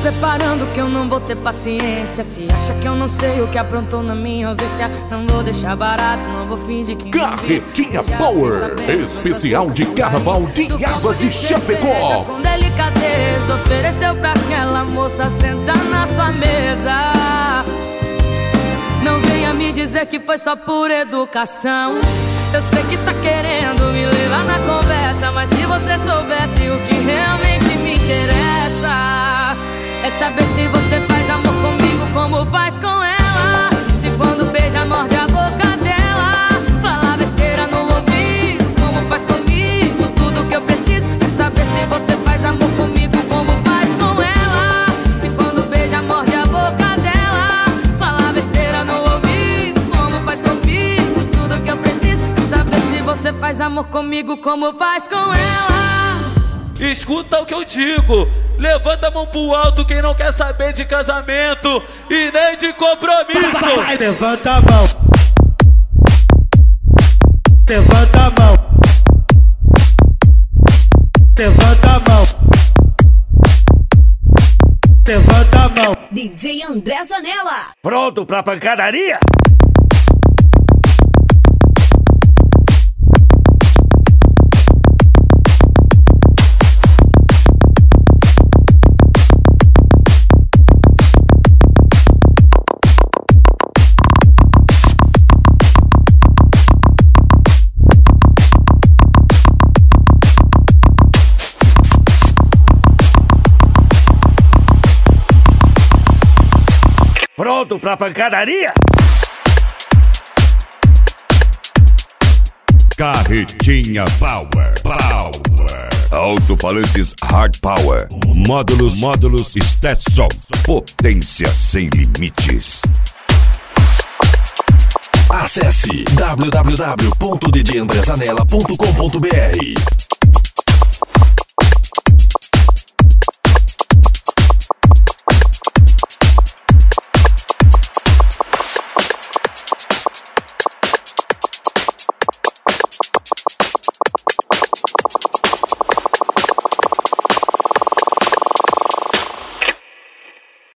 preparando que eu não vou ter paciência. Se acha que eu não sei o que aprontou na minha ausência, não vou deixar barato, não vou fingir que Carretinha Power, especial de carnaval de Águas de Chapecó. Com delicadeza, ofereceu pra aquela moça sentar na sua mesa. Não venha me dizer que foi só por educação. Eu sei que tá querendo me levar na conversa, mas se você soubesse o que realmente me interessa, é saber se você faz amor comigo como faz com ela. Se quando beija morde a boca dela, fala besteira no ouvido como faz comigo. Tudo que eu preciso é saber se você faz amor comigo como faz com ela. Se quando beija morde a boca dela, fala besteira no ouvido como faz comigo. Tudo que eu preciso é saber se você faz amor comigo como faz com ela. Escuta o que eu digo, levanta a mão pro alto quem não quer saber de casamento e nem de compromisso. Vai, levanta a mão. Levanta a mão. Levanta a mão. Levanta a mão. DJ André Zanella. Pronto pra pancadaria? Pronto pra pancadaria? Carretinha Power. Alto-falantes Hard Power. Módulos Stetson. Potência sem limites. Acesse www.djandrezanella.com.br